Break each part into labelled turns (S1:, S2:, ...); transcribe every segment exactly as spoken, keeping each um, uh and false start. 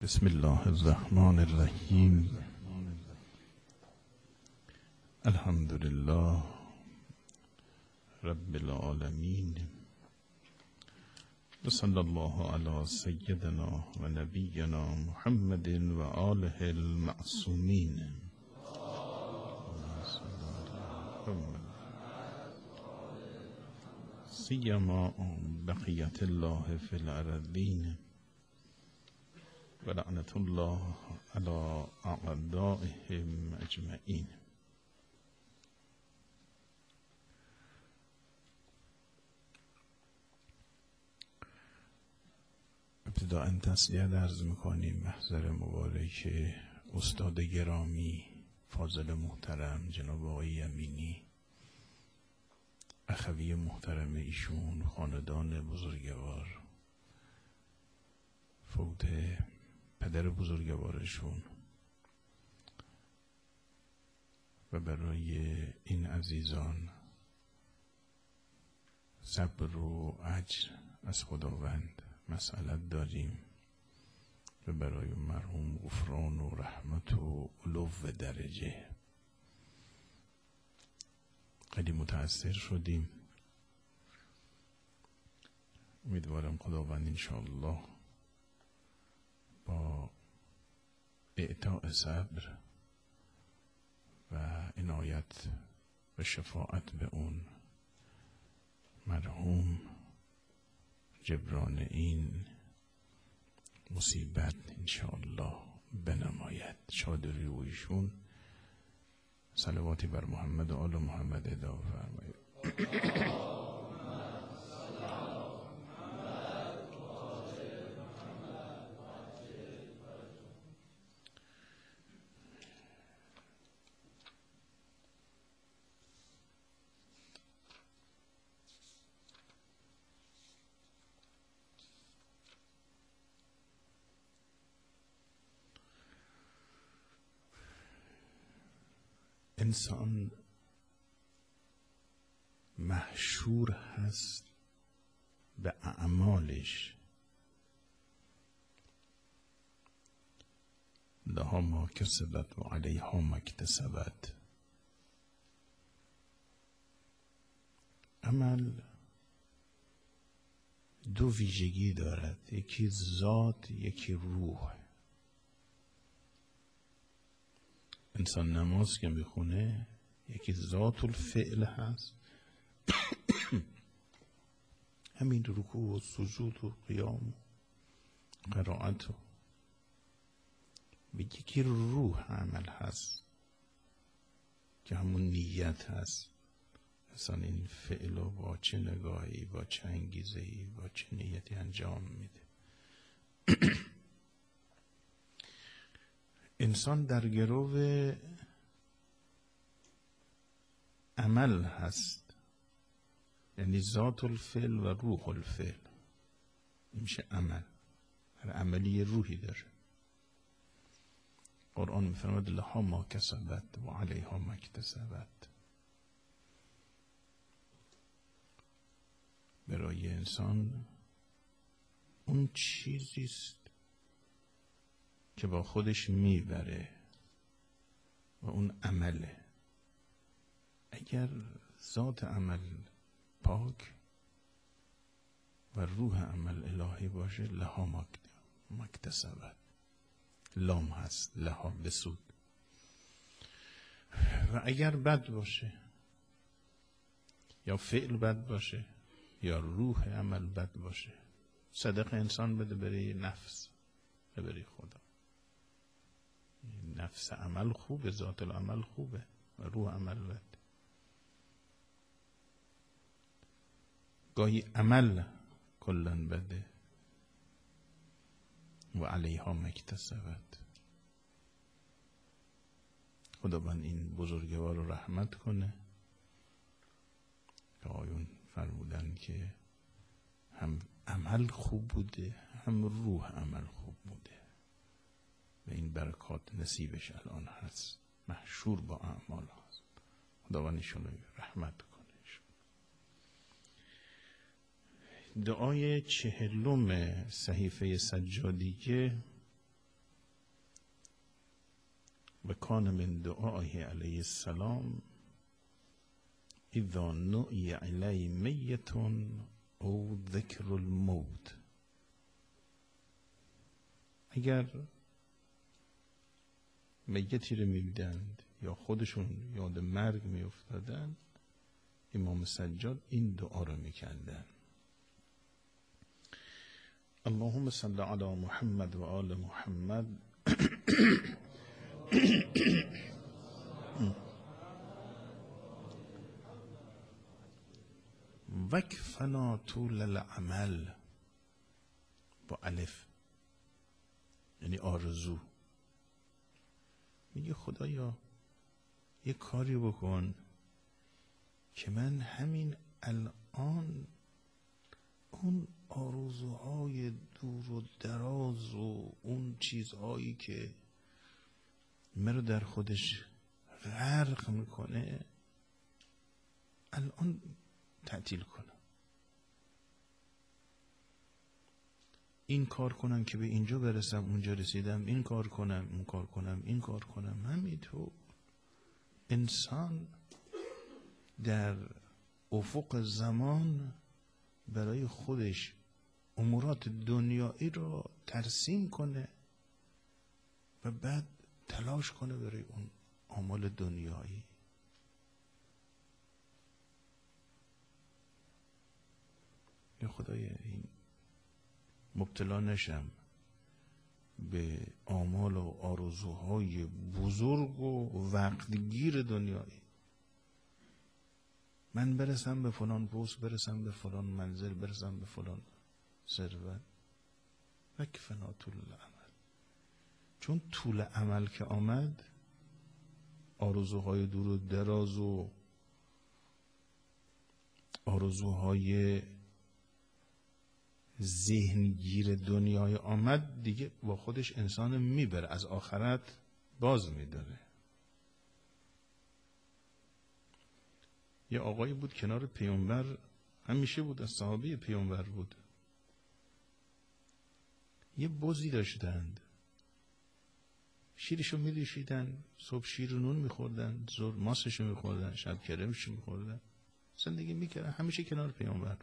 S1: بسم الله الرحمن الرحیم. الحمد لله رب العالمین و صلی الله علی سیدنا و نبینا محمد و آله المعصومین. سیما بقیت الله فی الارضین و لعنت الله علی اعدائهم اجمعین. ابتداء تسلیت عرض میکنیم محضر مبارک استاد گرامی فاضل محترم جناب آقای یمینی، اخوی محترم ایشون، خاندان بزرگوار، فوت پدر بزرگوارشون، و برای این عزیزان صبر و اجر از خداوند مسئلت داریم و برای مرحوم غفران و رحمت و علو درجه. خیلی متأثر شدیم. امیدوارم خداوند انشاءالله با اعطاء صبر و عنایت و شفاعت به اون مرحوم جبران این مصیبت انشاءالله بنماید. شاد رویشون صلواتی بر محمد و آل محمد ادا فرمایید. انسان محشور هست به اعمالش. لها ما کسبت و علیها ما اکتسبت. عمل دو ویژگی دارد، یکی ذات، یکی روح. انسان نماز که میخونه یکی ذات الفعل هست همین رکوع و سجود و قیام و قرائت، و یکی روح عمل هست که همون نیت هست. انسان این فعل رو با چه نگاهی، با چه انگیزه‌ای، با چه نیتی انجام میده. انسان در گرو عمل هست، یعنی ذات الفعل و روح الفعل. این میشه عمل. هر عملی روحی داره. قرآن میفرماید لها ما کسبت و علیها ما اکتسبت. برای انسان اون چیزیست که با خودش میبره و اون عمله. اگر ذات عمل پاک و روح عمل الهی باشه، لها مکتسبت. لام هست، لها بسود. و اگر بد باشه، یا فعل بد باشه، یا روح عمل بد باشه، صدق انسان بده برای نفس و برای خدا. نفس عمل خوبه، ذات العمل خوبه و روح عمل بد. گاهی عمل کلن بده. و علیها مکتسبت. خداوند این بزرگوار رو رحمت کنه که آیون فرمودن که هم عمل خوب بوده هم روح عمل خوب بوده و این برکات نصیبش الان هست، محشور با اعمال هست. خداوند ایشون رو رحمت کنه. دعای چهلم صحیفه سجادیه و کان من دعائه علیه السلام اذا نعی علی میت او ذکر الموت. اگر میتی رو میدیدند یا خودشون یاد مرگ میافتادن، امام سجاد این دعا رو میکردن: اللهم صل علی محمد و آل محمد وکفنا طول العمل، با الف، یعنی آرزو. میگه خدایا یه کاری بکن که من همین الان اون آرزوهای دور و دراز و اون چیزهایی که مرا در خودش غرق میکنه الان تعطیل کنم. این کار کنم که به اینجا برسم، اونجا رسیدم، این کار کنم، اون کار کنم، این کار کنم. همینطور انسان در افق زمان برای خودش امورات دنیایی را ترسیم کنه و بعد تلاش کنه برای اون آمال دنیایی. یا خدای این مبتلا نشم به آمال و آرزوهای بزرگ و وقتگیر دنیایی. من برسم به فلان پست، برسم به فلان منزل، برسم به فلان ثروت. وکفنا طول العمل. چون طول عمل که آمد، آرزوهای دور و دراز و آرزوهای ذهنگیر دنیای آمد، دیگه با خودش انسان میبره، از آخرت باز میداره. یه آقایی بود کنار پیامبر، همیشه بود، از صحابه پیامبر بود. یه بزی داشتند، شیرشو می‌ریشیدن، صبح شیر و نون می‌خوردن، ظهر ماستشو می‌خوردن، شب کرمشو می‌خوردن، زندگی می‌کردن، همیشه کنار پیامبر.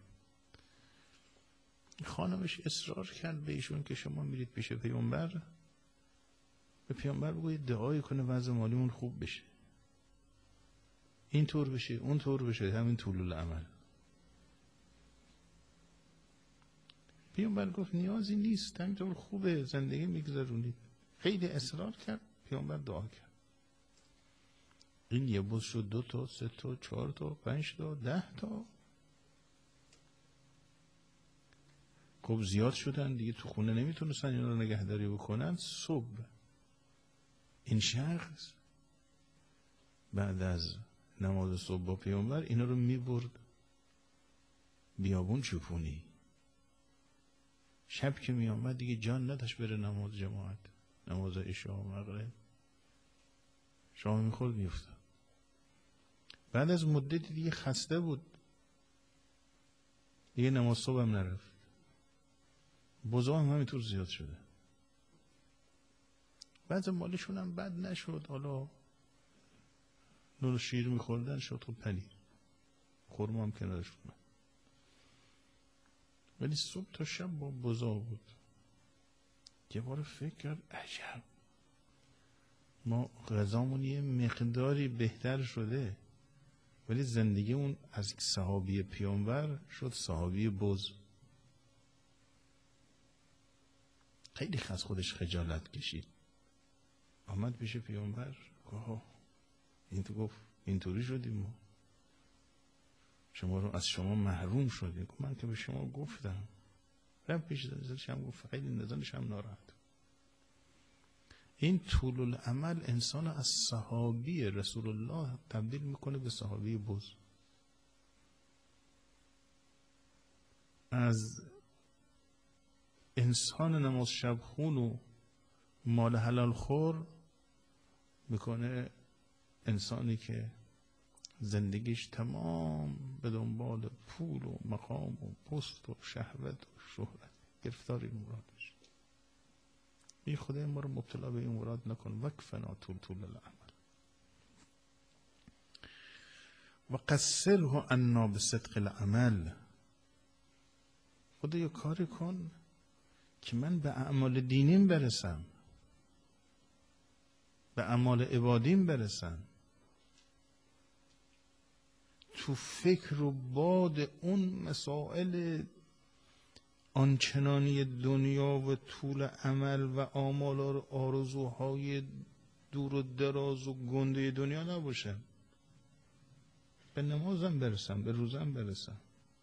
S1: خانمش اصرار کرد به ایشون که شما میرید پیش پیامبر، به پیامبر بگوید دعای کنه وضع مالیمون خوب بشه، این طور بشه، اون طور بشه، همین طول العمل. پیامبر گفت نیازی نیست، همینطور خوبه، زندگی میگذرونید. خیلی اصرار کرد، پیامبر دعا کرد. این یه بز شد دو تا، سه تا، چهار تا، پنج تا، ده تا. خب زیاد شدن دیگه، تو خونه نمیتونستن اینا رو نگهداری بکنن. صبح این شخص بعد از نماز صبح با پیامبر اینا رو میبرد بیابون چوپونی. شب که میامد دیگه جان نداشت بره نماز جماعت، نماز عشاء و مغرب، شام میخورد میافتاد. بعد از مدتی دیگه خسته بود، دیگه نماز صبح هم نرفت. بزا هم همینطور زیاد شده. بعض مالشون هم بد نشد، حالا نور شیر میخوردن شد خود پلیر، خورما هم کنارش بود، ولی صبح تا شب با بزا بود. یه بار فکر کرد عجب، ما غذامون یه مقداری بهتر شده، ولی زندگی اون از صحابی پیامبر شد صحابی بز. خیلی از خودش خجالت کشید، آمد پیش پیامبر گفت این تو گفت اینطوری شدیم، ما شما رو از شما محروم شدیم. من که به شما گفتم. رفت پیش نزدش هم گفت، خیلی نزدش هم ناراحت. این طول العمل انسان از صحابی رسول الله تبدیل میکنه به صحابی بز. از انسان نماز شب خون و مال حلال خور میکنه انسانی که زندگیش تمام به دنبال پول و مقام و پست و شهوت و شهرت، گرفتاری مرادش. ای خدای ما رو مبتلا به این مراد نکن. وکفنا طول طول العمل و قصره عنا بصدق العمل. خدایا کاری کن که من به اعمال دینیم برسم، به اعمال عبادیم برسم، تو فکر و باد اون مسائل آنچنانی دنیا و طول عمل و آمال و آرزوهای دور و دراز و گنده دنیا نباشم. به نمازم برسم، به روزم برسم.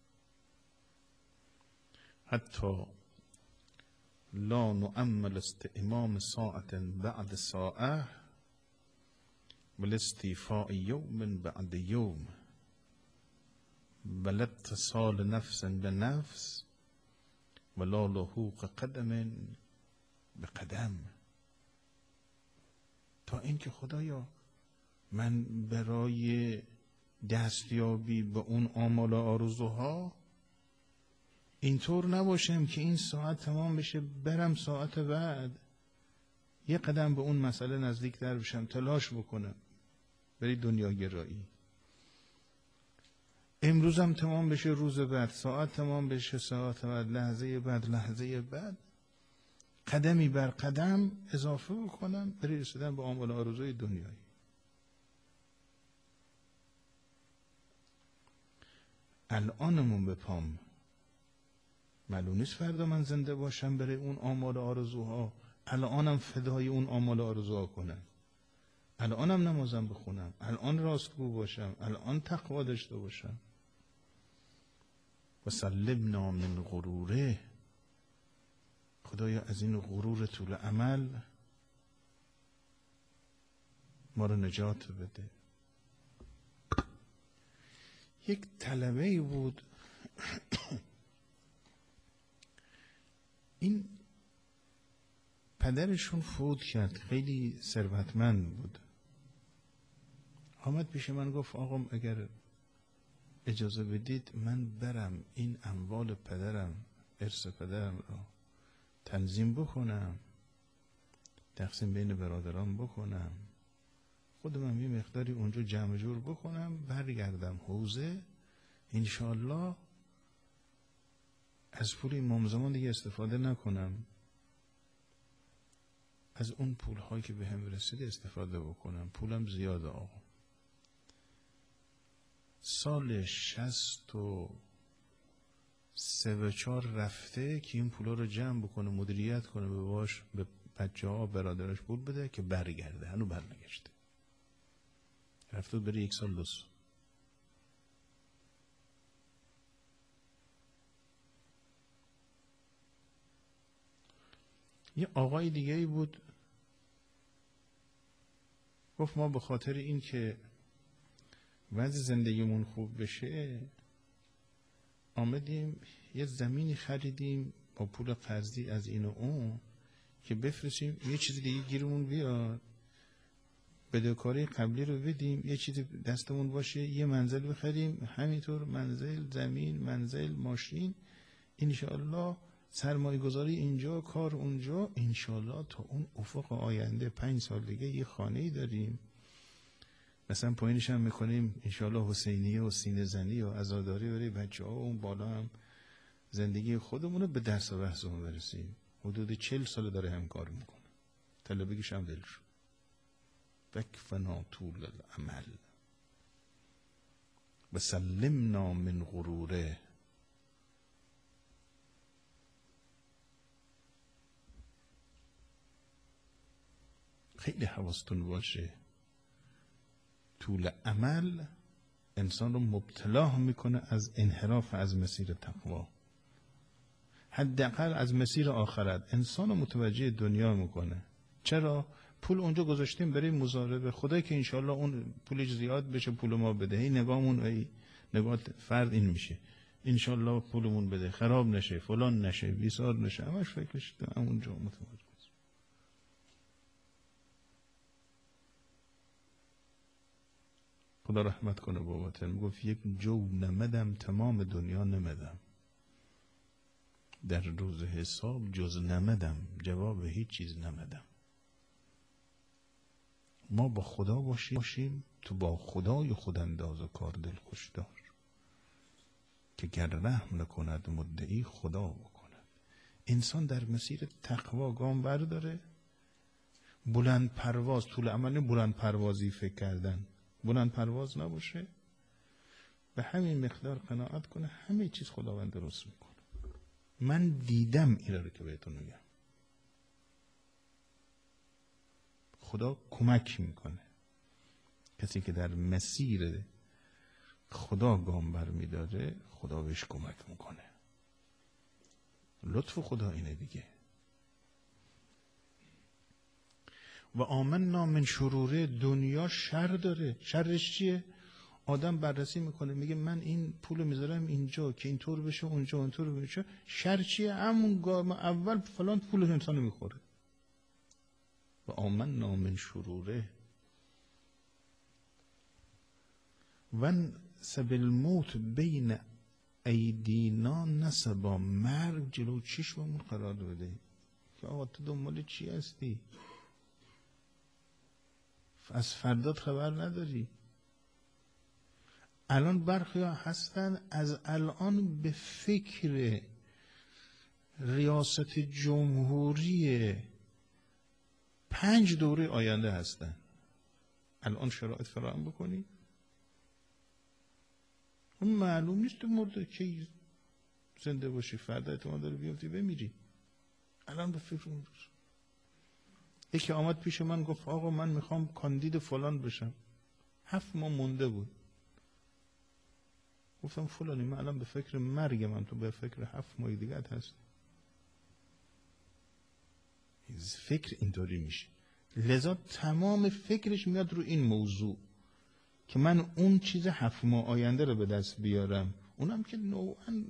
S1: حتی لا نعمل استئمام ساعت بعد ساعه والاستیفاء یوم بعد یوم ولا اتصال نفس به نفس ولا لحوق قدم به قدم. تا اینکه خدایا من برای دستیابی به اون آمال و آرزوها اینطور نباشم که این ساعت تمام بشه برم ساعت بعد یه قدم به اون مسئله نزدیک در بشم، تلاش بکنم برای دنیا گرایی. امروزم تمام بشه روز بعد، ساعت تمام بشه ساعت بعد، لحظه بعد لحظه بعد، قدمی بر قدم اضافه بکنم برای رسیدن به آمال آرزوی دنیایی. الانمون به پام معلوم نیست فردا من زنده باشم برای اون آمال آرزوها. الانم فدای اون آمال آرزوها کنم، الانم نمازم بخونم، الان راستگو باشم، الان تقوا داشته باشم. و سلمنا من غروره. خدایا از این غرور طول عمل ما رو نجات بده. یک طلبه‌ای بود این پدرشون فوت کرد، خیلی ثروتمند بود. آمد پیش من گفت آقا اگر اجازه بدید من برم این اموال پدرم، ارث پدرم را تنظیم بکنم، تقسیم بین برادران بکنم، خودم یه مقداری اونجا جمع جور بکنم، برگردم حوزه، انشاءالله از پول امام زمان دیگه استفاده نکنم، از اون پول هایی که به هم رسید استفاده بکنم. پولم زیاده آقا. سال شست و سه و چار رفته که این پولا رو جمع بکنه، مدیریت کنه، به باش به بچه ها برادرش پول بده که برگرده. هنو برنگشته، رفته بره یک سال دوست. یه آقای دیگه ای بود گفت ما به خاطر این که وضع زندگیمون خوب بشه آمدیم یه زمینی خریدیم با پول قرضی از این و اون که بفرستیم یه چیزی دیگه گیرمون بیاد، بدهکاری قبلی رو بدیم، یه چیزی دستمون باشه، یه منزل بخریم، همینطور منزل، زمین، منزل، ماشین، انشاءالله سرمایه گذاری اینجا، کار اونجا، انشاءالله تا اون افق آینده پنج سال دیگه یه خانه‌ای داریم، مثلا پایینش هم میکنیم انشاءالله حسینیه و سینه زنی و عزاداری برای بچه ها و اون بالا هم زندگی خودمون رو به درس و بحثمون برسیم. حدود چل سال داره هم کار میکنه، طلبگیش هم دل شد. وکفنا طول العمل و سلمنا من غروره. خیلی حواستون باشه، طول عمل انسان رو مبتلا میکنه از انحراف از مسیر تقوا، حداقل از مسیر آخرت. انسان رو متوجه دنیا میکنه. چرا؟ پول اونجا گذاشتیم برای مضاربه، خدای که انشالله اون پولش زیاد بشه پول ما بده. هی نگاهمون هی نگاه فرد این میشه، انشالله پولمون بده، خراب نشه، فلان نشه، بیسار نشه، همش فکرش اونجا متوجه. خدا رحمت کنه باباتن، میگفت یک جو نمدم تمام دنیا نمدم. در روز حساب جز نمدم، جواب هیچ چیز نمدم. ما با خدا باشیم تو با خدای خودانداز و کار دلخوش دار، که گر رحم نکند مدعی خدا بکند. انسان در مسیر تقوا گام برداره، بلند پرواز، طول عمل بلند پروازی فکر کردن، بلند پرواز نباشه، به همین مقدار قناعت کنه همه چیز خداوند درست میکنه. من دیدم اینا رو که بهتون میگم. خدا کمک میکنه. کسی که در مسیر خدا گام برمیداره خدا بهش کمک میکنه. لطف خدا اینه دیگه. و آمنا من شروره، دنیا شر داره. شرش چیه؟ آدم بررسی میکنه میگه من این پولو میذارم اینجا که اینطور بشه، اونجا اونطور بشه. شر چیه؟ همون گام اول فلان پول انسانو میخوره. و آمنا من شروره ون سبیل الموت بین ایدینا نسبا، مرگ جلو چشممون قرار بده که آقا تو دنبال چی هستی؟ از فردات خبر نداری؟ الان برخی ها هستن از الان به فکر ریاست جمهوری پنج دوره آینده هستن. الان شرایط فراهم بکنی، اون معلوم نیست تو مرده کی زنده باشی، فردا احتمال داره بیافتی بمیری. الان به فکر اون روز. یکی آمد پیش من گفت آقا من میخوام کاندید فلان بشم، هفت ماه مونده بود. گفتم فلانی من الان به فکر مرگ، من تو به فکر هفت ماه دیگه هست. فکر اینطوری میشه. لذا تمام فکرش میاد رو این موضوع که من اون چیز هفت ماه آینده رو به دست بیارم، اونم که نوعاً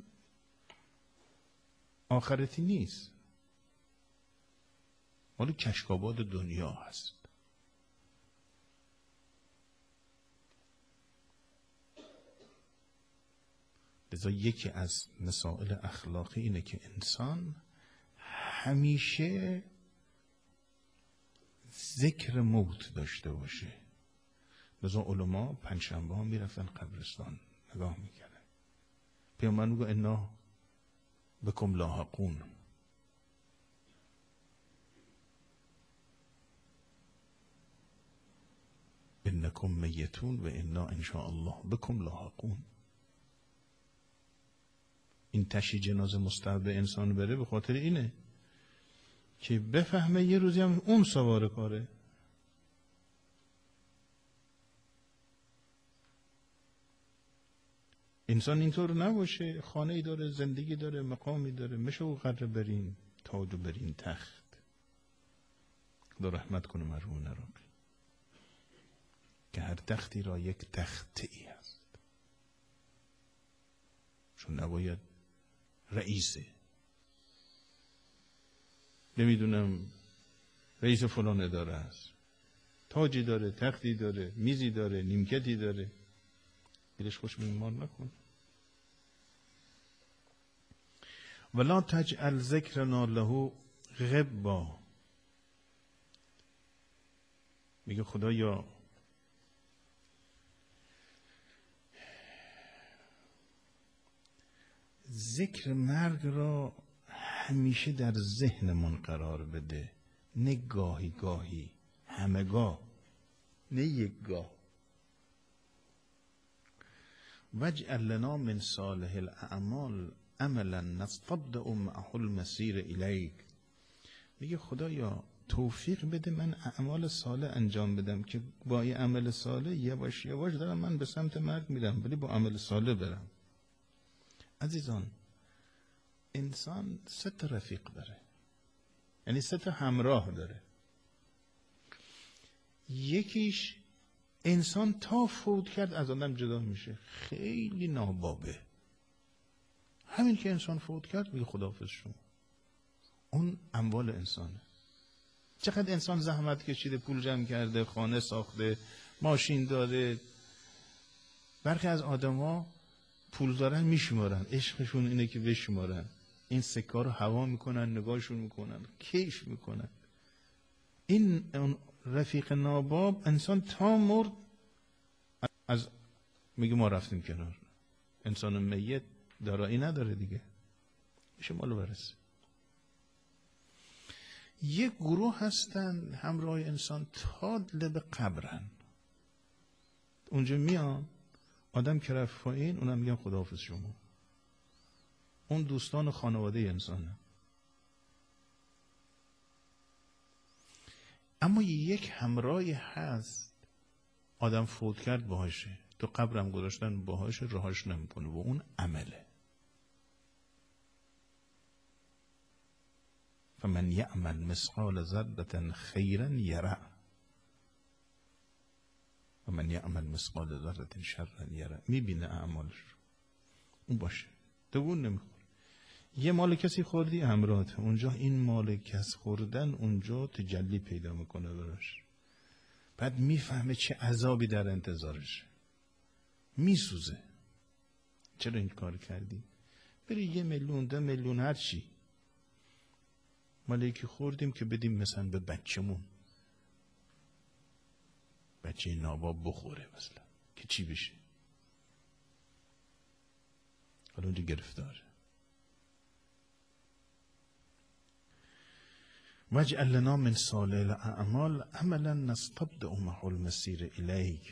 S1: آخرتی نیست، مال کشکاباد دنیا هست. لذا یکی از مسائل اخلاقی اینه که انسان همیشه ذکر موت داشته باشه. لذا علما پنجشنبه ها میرفتن قبرستان نگاه میکردن. پیامبر میگه انا بکم لاحقون، انکم میتون و انا انشاء الله بکم لاحقون. این تشییع جنازه مستحب انسان بره به خاطر اینه که بفهمه یه روزی هم اون سوار کاره. انسان اینطور نباشه، خانه‌ای داره، زندگی داره، مقامی داره، میشه او قرر برین تاج و برین تخت. خدا رحمت کنه مرحوم عراقی که هر تختی را یک تخته ای هست، چون نباید رئیسه، نمیدونم رئیس فلان اداره است، تاجی داره، تختی داره، میزی داره، نیمکتی داره، دلش خوش میمار نکن. ولا تجعل ذکرنا له غبا. میگه خدایا ذکر مرگ را همیشه در ذهنمون قرار بده، نه گاهی گاهی، همگاه، نه یک گاه. واجعل لنا من صالح الاعمال عملا نستبدأ معه المسیر الیک. میگه خدایا توفیق بده من اعمال صالح انجام بدم که با این عمل صالح یواش یواش دارم من به سمت مرگ میرم، ولی با عمل صالح برم. عزیزان انسان سه تا رفیق داره، یعنی سه تا همراه داره. یکیش انسان تا فوت کرد از آدم جدا میشه، خیلی نابابه. همین که انسان فوت کرد میگه خداحافظ شما. اون اموال انسانه. چقدر انسان زحمت کشیده، پول جمع کرده، خانه ساخته، ماشین داره. برخی از آدما پول دارن میشمارن، عشقشون اینه که بشمارن. این سکه رو هوا میکنن، نگاهشون میکنن، کیف میکنن. این رفیق ناباب انسان تا مرد از میگه ما رفتیم کنار. انسان میت دارایی نداره دیگه، میشه مالو برسه. یک گروه هستن همراه انسان تا لب قبرن. اونجا میان آدم که رفت پایین اونم میگن خداحافظ شما. اون دوستان و خانواده انسانه. اما یک همراهی هست آدم فوت کرد باهاشه، تو قبرم گذاشتن باهاشه، راهاش نمیکنه و اون عمله. فمن یعمل مثقال ذره خیرا یره و من یعمل مثقال ذره شرا یره. میبینه اعمالش، اون باشه، دوون نمیخوره. یه مال کسی خوردی همراهت، اونجا این مال کس خوردن اونجا تجلی پیدا میکنه براش. بعد میفهمه چه عذابی در انتظارشه، میسوزه. چرا این کار کردی؟ بری یه میلیون ده میلیون هر چی مالی که خوردیم که بدیم مثلا به بچه‌مون، بچه ناباب بخوره مثلا، که چی بشه؟ حالا اونجا گرفتاره. واجعل لنا من صالح الاعمال عملا نستبدأ معه المسیر الیک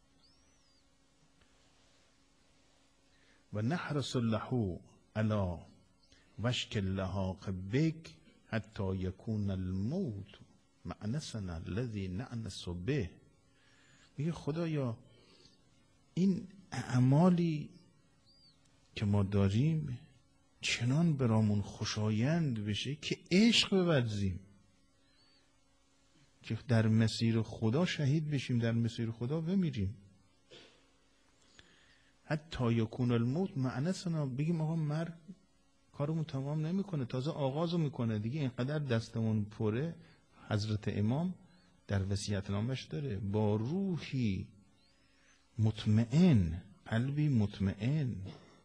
S1: و نحرس له علی وشک اللحاق بک حتی یکون الموت مأنسنا الذی نأنس به. میگه خدایا این اعمالی که ما داریم چنان برامون خوشایند بشه که عشق بورزیم، که در مسیر خدا شهید بشیم، در مسیر خدا بمیریم. حتی یکون الموت مأنسنا، بگیم آقا مرگ کارمون تمام نمیکنه، تازه آغازو میکنه دیگه. اینقدر دستمون پره. حضرت امام در وصیت نامش داره با روحی مطمئن، قلبی مطمئن،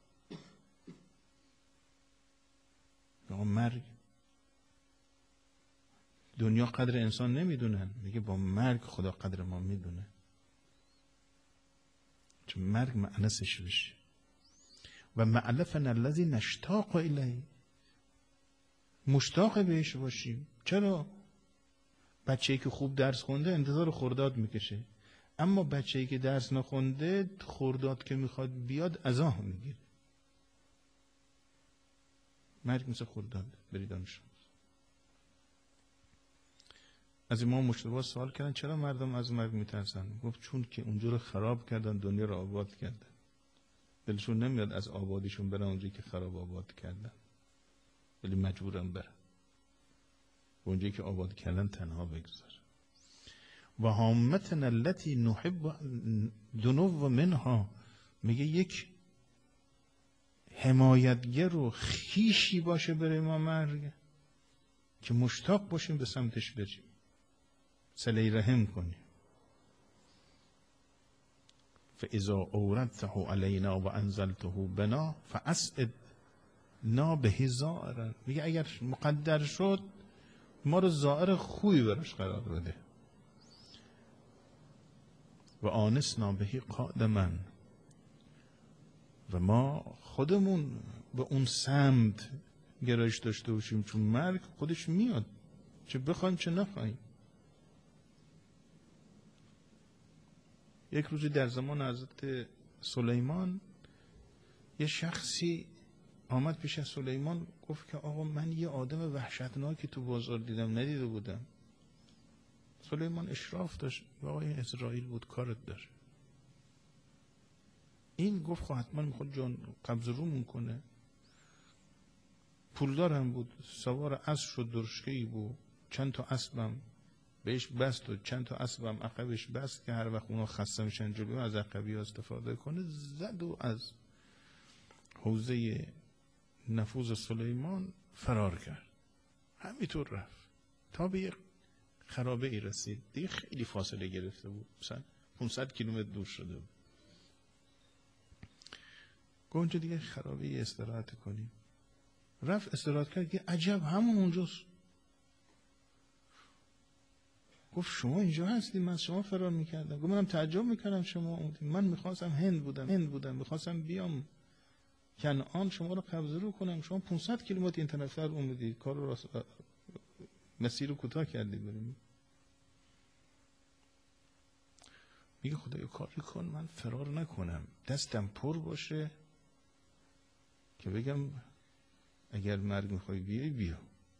S1: آقا مرگ، دنیا قدر انسان نمیدونن، میگه با مرگ خدا قدر ما میدونه، چون مرگ مأنسش بشه. و مألفنا الذی نشتاق الیه، مشتاق بهش باشیم. چرا؟ بچه‌ای که خوب درس خونده انتظار خرداد میکشه، اما بچه‌ای که درس نخونده خرداد که میخواد بیاد ازاه میگیره. مرگ مثل خرداد، بری دانش. از امام مجتبی سوال کردن چرا مردم از مرگ میترسن؟ گفت چون که اونجا رو خراب کردن، دنیا رو آباد کردن، دلشون نمیاد از آبادیشون برن اونجایی که خراب آباد کردن، ولی مجبورن برن اونجایی که آباد کردن تنها بگذار. و هامتنا التي نحب دنو منها، میگه یک حمایتگر و خیشی باشه برای ما مرگ که مشتاق باشیم به سمتش بریم، صله رحم کنیم. فاذا اوردته علینا و انزلته بنا فاسعدنا به زائرا، میگه اگر مقدر شد ما رو زائر خوبی براش قرار بده. و آنسنا به قادما، و ما خودمون به اون سمت گرایش داشته باشیم، چون مرگ خودش میاد، چه بخوایم چه نخوایم. یک روزی در زمان حضرت سلیمان یه شخصی آمد پیش از سلیمان، گفت که آقا من یه آدم وحشتناکی تو بازار دیدم، ندیده بودم. سلیمان اشراف داشت، آقا این اسرائیل بود، کارت داشت. این گفت خب حتما میخواد جان قبض رومون کنه. پولدار هم بود، سوار اسب و درشکه‌ای بود، چند تا اسبم بهش بست و چند تا اسبم عقبش بست که هر وقت اونا خسته میشن جلو از عقبی ها استفاده کنه. زد و از حوزه نفوذ سلیمان فرار کرد. همینطور رفت تا به یک خرابه ای رسید. دیگه خیلی فاصله گرفته بود، مثلا پانصد کیلومتر دور شده بود. گفت اونجا دیگه خرابه ای استراحت کنیم. رفت استراحت کرد که عجب همون اونجاست. گفت شما اینجا هستی؟ من از شما فرار میکردم. گفت منم تعجب میکردم شما اومدید. من میخواستم هند بودم هند بودم میخواستم بیام کنعان شما رو قبضه رو کنم. شما پانصد کیلومتر این طرف سر اومدید، کار رو راست مسیر رو کوتاه کردید بریم. میگه خدایا کاری کن من فرار نکنم، دستم پر باشه که بگم اگر مرگ میخوای بیای بیا.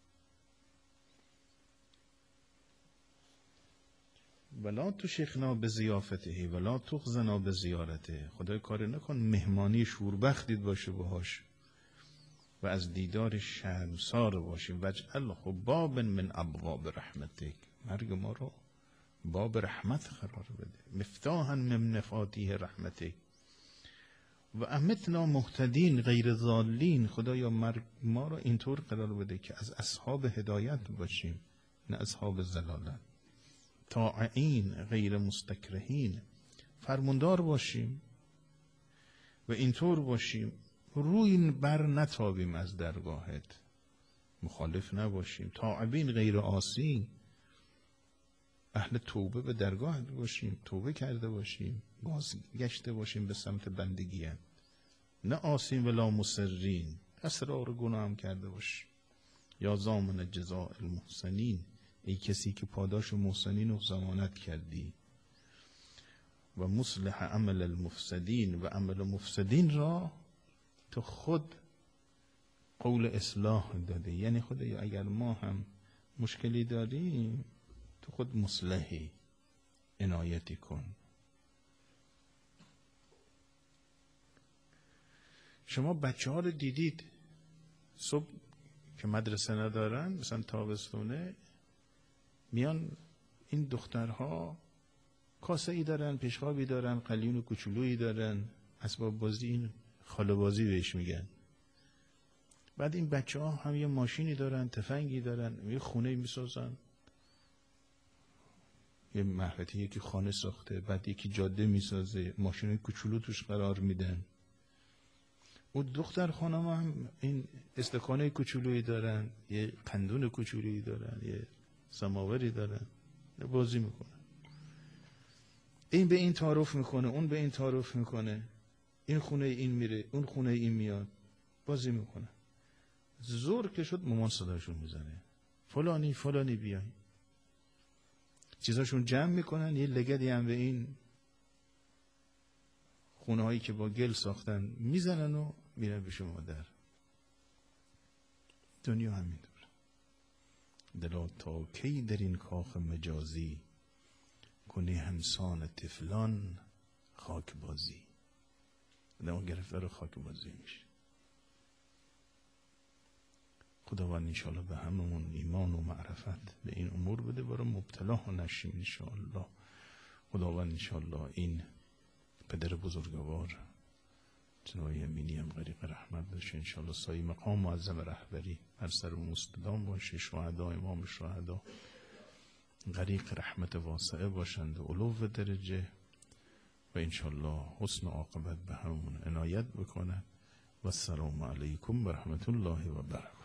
S1: ولا تو شیخنا به ضیافته ولا تخزنا به زیارته. خدای کاری نکن مهمانی شوربختید باشه باهاش و از دیدار شرمسار باشیم. وجعل خب باب من ابواب رحمتک. مرگ ما رو باب رحمت قرار بده، مفتاحا من مفاتیح رحمتک. و امتنا مهتدین غیر ضالین. خدایا مرگ ما رو اینطور قرار بده که از اصحاب هدایت باشیم نه اصحاب ضلالت. طاعین غیر مستکرهین. فرماندار باشیم و اینطور باشیم روی بر نتابیم از درگاهت، مخالف نباشیم. طاعبین غیر عاصین. اهل توبه به درگاهت باشیم، توبه کرده باشیم، باز گشته باشیم به سمت بندگیت، نه عاصین ولا مصرین، اسرار گناه هم کرده باشیم. یا ضامن جزاء المحسنین. ای کسی که پاداش محسنین رو ضمانت کردی. و مصلح عمل المفسدین. و عمل مفسدین را تو خود قول اصلاح داده. یعنی خدایا اگر ما هم مشکلی داریم تو خود مصلحی، عنایتی کن. شما بچه ها رو دیدید صبح که مدرسه ندارن مثلا تابستونه میان این دخترها کاسه ای دارن، پیشخوابی دارن، قلیون و کوچولویی دارن، اسباب بازی، این خاله بازی بهش میگن. بعد این بچه ها هم یه ماشینی دارن، تفنگی دارن، یه خونه میسازن، یه محوطه یکی خانه ساخته، بعد یکی جاده میسازه، ماشین کوچولو توش قرار میدن. اون دختر خانم هم این استکانه کوچولویی دارن، یه قندون کوچولویی دارن، یه سماوری دارن، بازی میکنن. این به این تعارف میکنه، اون به این تعارف میکنه، این خونه این میره، اون خونه این میاد، بازی میکنه. زور که شد مامان صداشون میزنه، فلانی فلانی بیای. چیزاشون جمع میکنن، یه لگدی هم به این خونه هایی که با گل ساختن میزنن و میرن پیش مادر. دنیا همین دور. دلا تا کی در این کاخ مجازی کنی همسان طفلان خاک بازی. آدم گرفتار خاک بازی میشه. خداوند انشاءالله به هممون ایمان و معرفت به این امور بده، برای مبتلا ها نشیم انشاءالله. خداوند انشاءالله این پدر بزرگوار جناب یمینی هم غریق رحمت باشه انشاءالله. سایه مقام معظم رهبری هر سر و مستدام باشه. شهدا امام شهدا غریق رحمت واسعه باشند و علو درجه و انشاءالله حسن عاقبت به همون عنایت بکنه. و السلام علیکم و رحمت الله و برکاته.